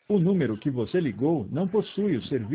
O número que você ligou não possui o serviço